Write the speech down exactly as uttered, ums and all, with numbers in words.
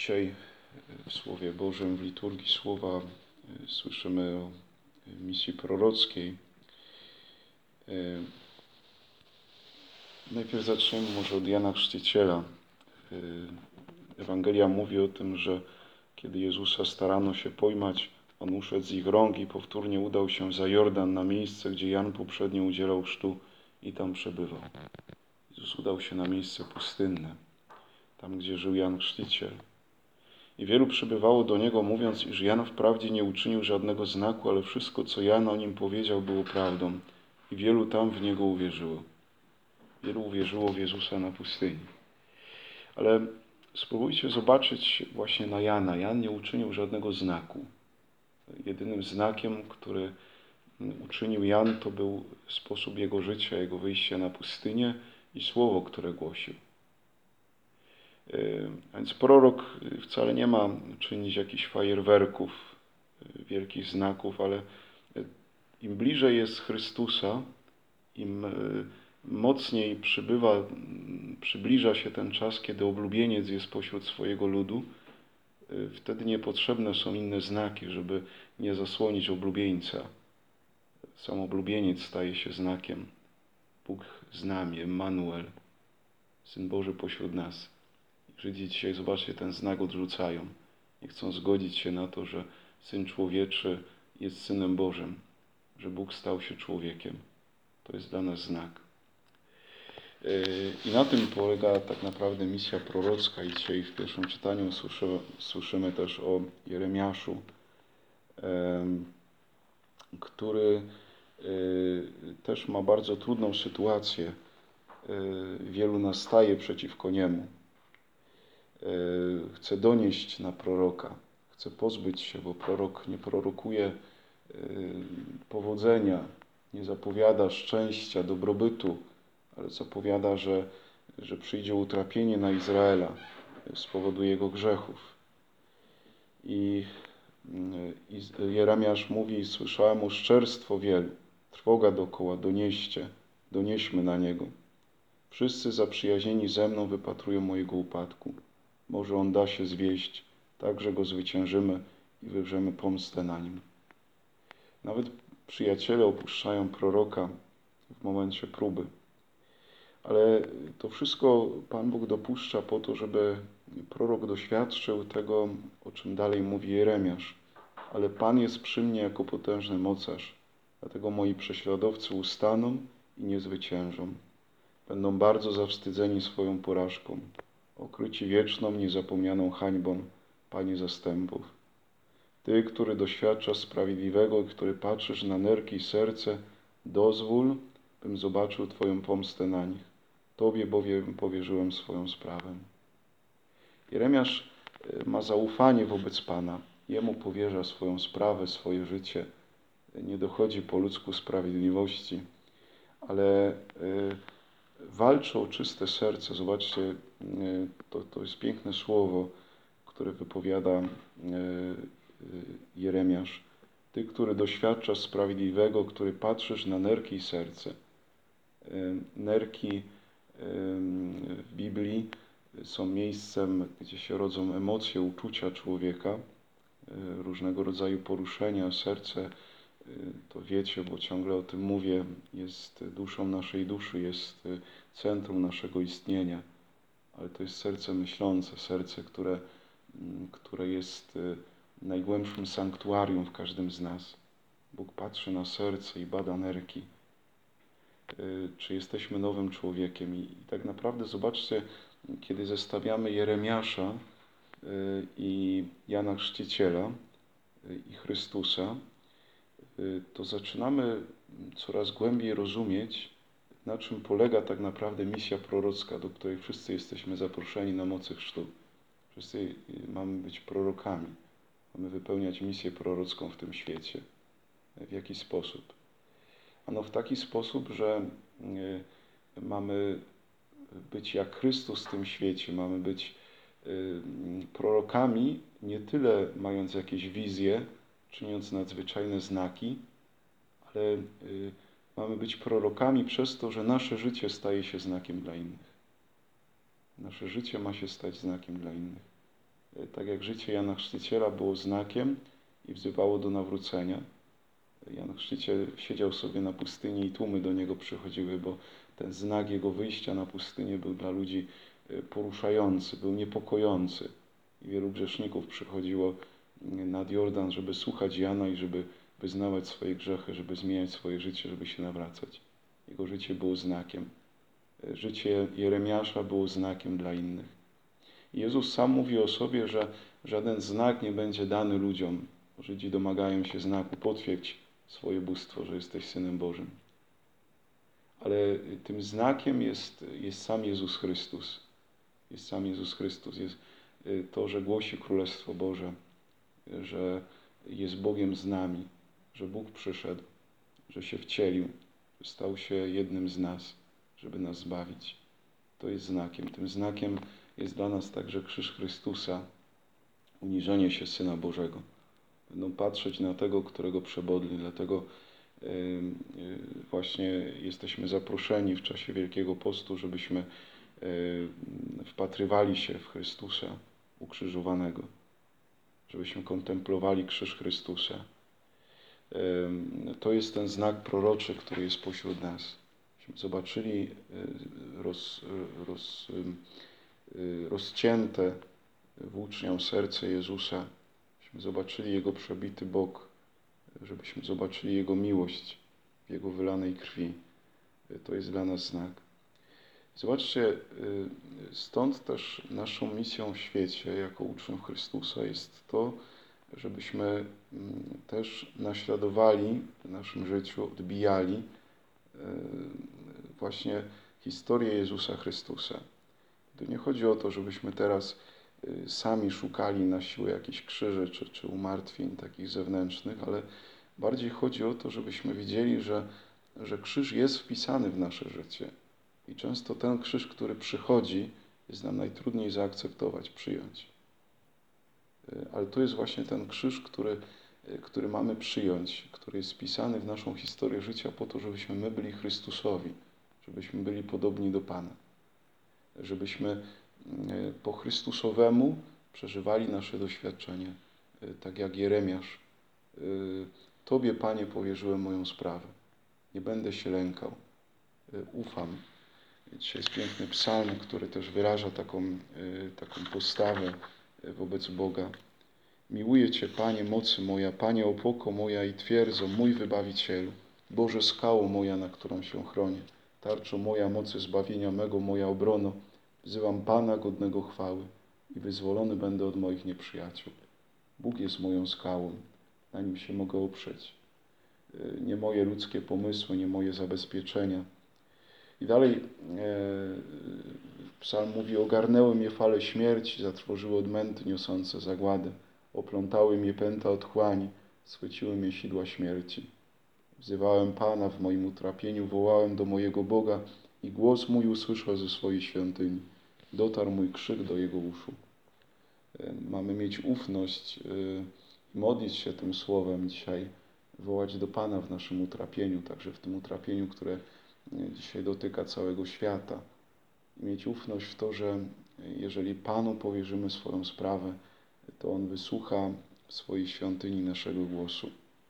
Dzisiaj w Słowie Bożym, w liturgii Słowa słyszymy o misji prorockiej. Najpierw zaczniemy może od Jana Chrzciciela. Ewangelia mówi o tym, że kiedy Jezusa starano się pojmać, On uszedł z ich rąk i powtórnie udał się za Jordan na miejsce, gdzie Jan poprzednio udzielał chrztu i tam przebywał. Jezus udał się na miejsce pustynne, tam gdzie żył Jan Chrzciciel. I wielu przybywało do Niego, mówiąc, iż Jan wprawdzie nie uczynił żadnego znaku, ale wszystko, co Jan o Nim powiedział, było prawdą. I wielu tam w Niego uwierzyło. Wielu uwierzyło w Jezusa na pustyni. Ale spróbujcie zobaczyć właśnie na Jana. Jan nie uczynił żadnego znaku. Jedynym znakiem, który uczynił Jan, to był sposób jego życia, jego wyjście na pustynię i słowo, które głosił. A więc prorok wcale nie ma czynić jakichś fajerwerków, wielkich znaków, ale im bliżej jest Chrystusa, im mocniej przybywa, przybliża się ten czas, kiedy oblubieniec jest pośród swojego ludu, wtedy niepotrzebne są inne znaki, żeby nie zasłonić oblubieńca. Sam oblubieniec staje się znakiem. Bóg z nami, Emmanuel, Syn Boży pośród nas. Żydzi dzisiaj, zobaczcie, ten znak odrzucają. Nie chcą zgodzić się na to, że Syn Człowieczy jest Synem Bożym, że Bóg stał się człowiekiem. To jest dla nas znak. I na tym polega tak naprawdę misja prorocka. I dzisiaj w pierwszym czytaniu słyszymy, słyszymy też o Jeremiaszu, który też ma bardzo trudną sytuację. Wielu nastaje przeciwko niemu. Chce donieść na proroka, chce pozbyć się, bo prorok nie prorokuje powodzenia, nie zapowiada szczęścia, dobrobytu, ale zapowiada, że, że przyjdzie utrapienie na Izraela z powodu jego grzechów. I, i Jeremiasz mówi, słyszałem oszczerstwo wielu, trwoga dokoła, donieście, donieśmy na niego. Wszyscy zaprzyjaźnieni ze mną wypatrują mojego upadku. Może on da się zwieść, tak, że go zwyciężymy i wywrzemy pomstę na nim. Nawet przyjaciele opuszczają proroka w momencie próby. Ale to wszystko Pan Bóg dopuszcza po to, żeby prorok doświadczył tego, o czym dalej mówi Jeremiasz. Ale Pan jest przy mnie jako potężny mocarz, dlatego moi prześladowcy ustaną i nie zwyciężą. Będą bardzo zawstydzeni swoją porażką, okryci wieczną, niezapomnianą hańbą, Panie zastępów. Ty, który doświadczasz sprawiedliwego i który patrzysz na nerki i serce, dozwól, bym zobaczył Twoją pomstę na nich. Tobie bowiem powierzyłem swoją sprawę. Jeremiasz ma zaufanie wobec Pana. Jemu powierza swoją sprawę, swoje życie. Nie dochodzi po ludzku sprawiedliwości, ale walczy o czyste serce. Zobaczcie, to, to jest piękne słowo, które wypowiada Jeremiasz. Ty, który doświadczasz sprawiedliwego, który patrzysz na nerki i serce. Nerki w Biblii są miejscem, gdzie się rodzą emocje, uczucia człowieka, różnego rodzaju poruszenia. Serce, to wiecie, bo ciągle o tym mówię, jest duszą naszej duszy, jest centrum naszego istnienia. Ale to jest serce myślące, serce, które, które jest najgłębszym sanktuarium w każdym z nas. Bóg patrzy na serce i bada nerki. Czy jesteśmy nowym człowiekiem? I, i tak naprawdę zobaczcie, kiedy zestawiamy Jeremiasza i Jana Chrzciciela i Chrystusa, to zaczynamy coraz głębiej rozumieć, na czym polega tak naprawdę misja prorocka, do której wszyscy jesteśmy zaproszeni na mocy chrztu. Wszyscy mamy być prorokami. Mamy wypełniać misję prorocką w tym świecie. W jaki sposób? Ano w taki sposób, że mamy być jak Chrystus w tym świecie. Mamy być prorokami, nie tyle mając jakieś wizje, czyniąc nadzwyczajne znaki, ale mamy być prorokami przez to, że nasze życie staje się znakiem dla innych. Nasze życie ma się stać znakiem dla innych. Tak jak życie Jana Chrzciciela było znakiem i wzywało do nawrócenia. Jan Chrzciciel siedział sobie na pustyni i tłumy do niego przychodziły, bo ten znak jego wyjścia na pustynię był dla ludzi poruszający, był niepokojący. I wielu grzeszników przychodziło nad Jordan, żeby słuchać Jana i żeby wyznawać swoje grzechy, żeby zmieniać swoje życie, żeby się nawracać. Jego życie było znakiem. Życie Jeremiasza było znakiem dla innych. I Jezus sam mówi o sobie, że żaden znak nie będzie dany ludziom. Żydzi domagają się znaku, potwierdź swoje bóstwo, że jesteś Synem Bożym. Ale tym znakiem jest, jest sam Jezus Chrystus. Jest sam Jezus Chrystus. Jest to, że głosi Królestwo Boże, że jest Bogiem z nami, że Bóg przyszedł, że się wcielił, że stał się jednym z nas, żeby nas zbawić. To jest znakiem. Tym znakiem jest dla nas także krzyż Chrystusa, uniżenie się Syna Bożego. Będą patrzeć na tego, którego przebodli, dlatego właśnie jesteśmy zaproszeni w czasie Wielkiego Postu, żebyśmy wpatrywali się w Chrystusa ukrzyżowanego, żebyśmy kontemplowali krzyż Chrystusa. To jest ten znak proroczy, który jest pośród nas. Byśmy zobaczyli roz, roz, rozcięte włócznią serce Jezusa, żebyśmy zobaczyli Jego przebity bok, żebyśmy zobaczyli Jego miłość w Jego wylanej krwi. To jest dla nas znak. Zobaczcie, stąd też naszą misją w świecie, jako uczniów Chrystusa, jest to, żebyśmy też naśladowali w naszym życiu, odbijali właśnie historię Jezusa Chrystusa. Tu nie chodzi o to, żebyśmy teraz sami szukali na siłę jakichś krzyży czy, czy umartwień takich zewnętrznych, ale bardziej chodzi o to, żebyśmy widzieli, że, że krzyż jest wpisany w nasze życie. I często ten krzyż, który przychodzi, jest nam najtrudniej zaakceptować, przyjąć. Ale to jest właśnie ten krzyż, który, który mamy przyjąć, który jest wpisany w naszą historię życia po to, żebyśmy my byli Chrystusowi, żebyśmy byli podobni do Pana. Żebyśmy po Chrystusowemu przeżywali nasze doświadczenie, tak jak Jeremiasz. Tobie, Panie, powierzyłem moją sprawę. Nie będę się lękał. Ufam. Dzisiaj jest piękny psalm, który też wyraża taką, taką postawę wobec Boga. Miłuję Cię, Panie, mocy moja, Panie, opoko moja i twierdzo, mój Wybawicielu. Boże, skało moja, na którą się chronię. Tarczo moja, mocy zbawienia mego, moja obrono. Wzywam Pana godnego chwały i wyzwolony będę od moich nieprzyjaciół. Bóg jest moją skałą, na Nim się mogę oprzeć. Nie moje ludzkie pomysły, nie moje zabezpieczenia. I dalej e, psalm mówi: ogarnęły mnie fale śmierci, zatrwożyły odmęty niosące zagładę. Oplątały mnie pęta otchłani, schwyciły mnie sidła śmierci. Wzywałem Pana w moim utrapieniu, wołałem do mojego Boga i głos mój usłyszał ze swojej świątyni. Dotarł mój krzyk do Jego uszu. Mamy mieć ufność i modlić się tym słowem dzisiaj, wołać do Pana w naszym utrapieniu, także w tym utrapieniu, które dzisiaj dotyka całego świata. I mieć ufność w to, że jeżeli Panu powierzymy swoją sprawę, to On wysłucha w swojej świątyni naszego głosu.